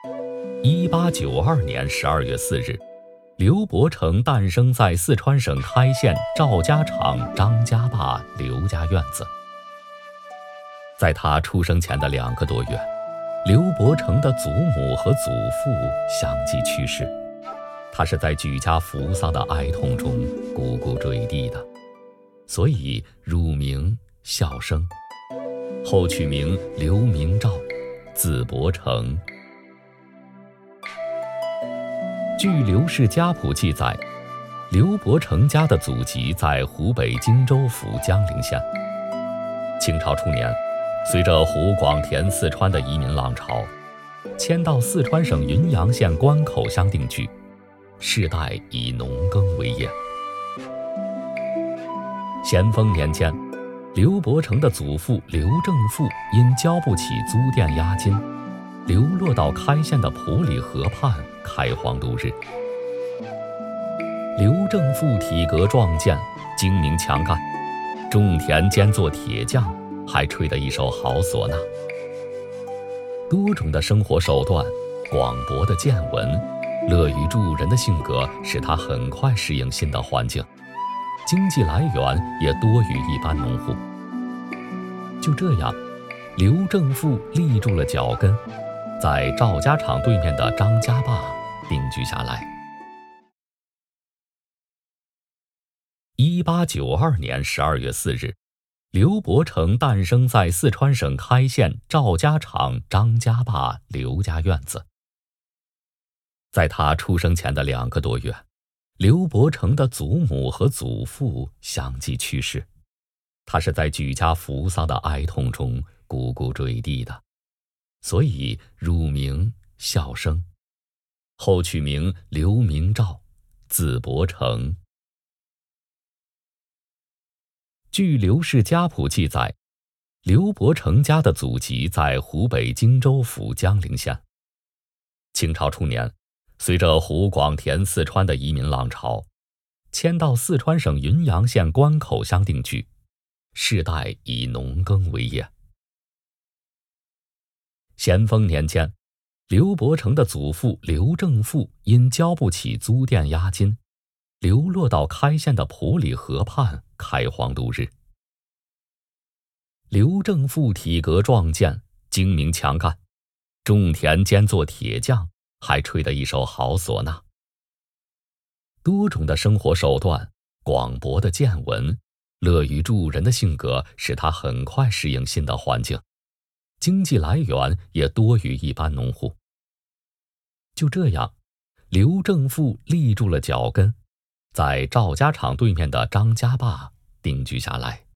1892年12月4日，刘伯承诞生在四川省开县赵家场张家坝刘家院子。在他出生前的2个多月，刘伯承的祖母和祖父相继去世，他是在举家扶丧的哀痛中呱呱坠地的，所以乳名孝生，后取名刘明照，字伯承。据刘氏家谱记载，刘伯承家的祖籍在湖北荆州府江陵县。清朝初年，随着湖广填四川的移民浪潮，迁到四川省云阳县关口乡定居，世代以农耕为业。咸丰年间，刘伯承的祖父刘正富因交不起租店押金，流落到开县的普里河畔开荒度日。刘正富体格壮健，精明强干，种田兼做铁匠，还吹得一手好唢呐。多种的生活手段，广博的见闻，乐于助人的性格，使他很快适应新的环境，经济来源也多于一般农户。就这样，刘正富立住了脚跟，在赵家场对面的张家坝定居下来。1892年12月4日，刘伯承诞生在四川省开县赵家场张家坝刘家院子。在他出生前的2个多月，刘伯承的祖母和祖父相继去世，他是在举家扶丧的哀痛中呱呱坠地的，所以乳名孝生，后取名刘明照，字伯承。据刘氏家谱记载，刘伯承家的祖籍在湖北荆州府江陵县。清朝初年，随着湖广填四川的移民浪潮，迁到四川省云阳县关口乡定居，世代以农耕为业。咸丰年间，刘伯承的祖父刘正富因交不起租店押金，流落到开县的普里河畔开荒度日。刘正富体格壮健，精明强干，种田兼做铁匠，还吹得一手好唢呐。多种的生活手段，广博的见闻，乐于助人的性格，使他很快适应新的环境，经济来源也多于一般农户。就这样，刘正富立住了脚跟，在赵家场对面的张家坝定居下来。